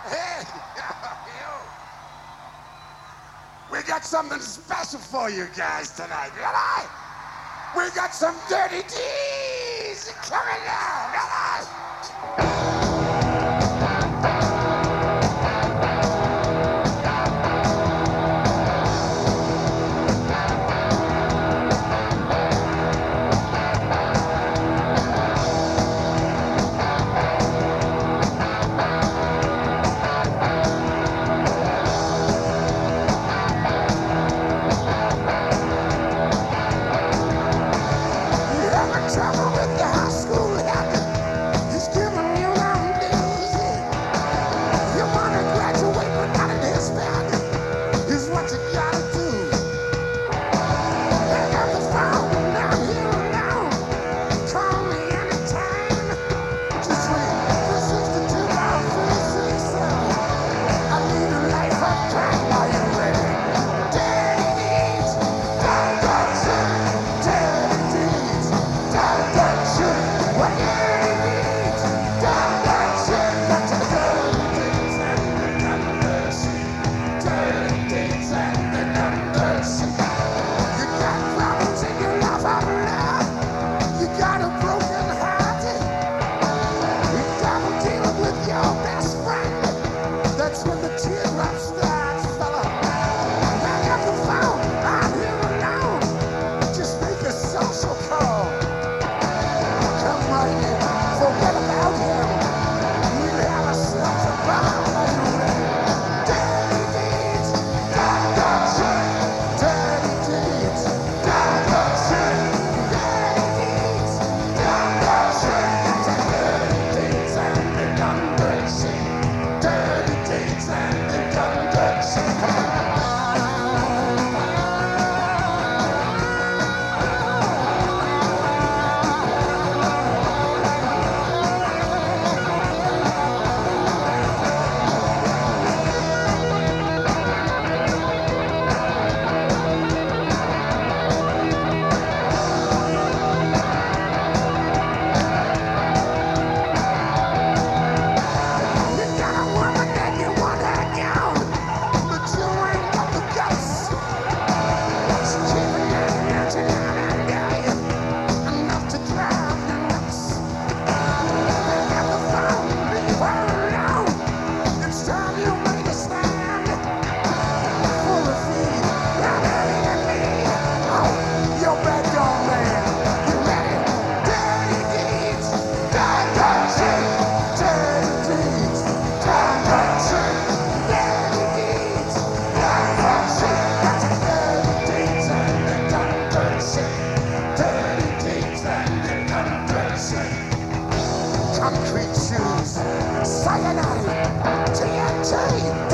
Hey, we got something special for you guys tonight, right? We got some dirty D's coming down, right? Trouble with the high school hacker. He's giving you them dues. You want to graduate but not in his bag. Here's what you gotta do. Pick up the phone, I'm here alone. Call me anytime. Just wait for 62 hours for the 6 hours. I need a life of crime. Are you ready? Dirty deeds, don't touch it. Dirty deeds, don't touch it. What dirty deeds, don't touch it. Got to dirty deeds and the numbers. Dirty deeds and the numbers. You got problems in your life out loud. You got a broken heart. You gotta deal with your best friend. That's when the teardrop starts, fella. Hang up the phone, I'm here alone. Just make a social call. Come right in, forget about him. We'll have ourselves a bomb. Are you ready? Dirty deeds, don't touch it. Dirty deeds, don't touch it. Dirty deeds, don't touch it. Dirty deeds and the numbers. Dirty deeds and the numbers. You got a woman that you want her down, but you ain't got the guts. She's keeping you mounted down under you, enough to drive you nuts. Pick up the phone, leave her alone. It's time you made a stand for a fee. Not me. Oh, you're back on man. You ready? Dirty deeds, don't touch it. Dirty deeds, don't touch it. Dirty deeds, don't touch it. Got your dirty deeds and the don't touch it. Dirty deeds and the don't touch it. Concrete shoes, cyanide, TNT.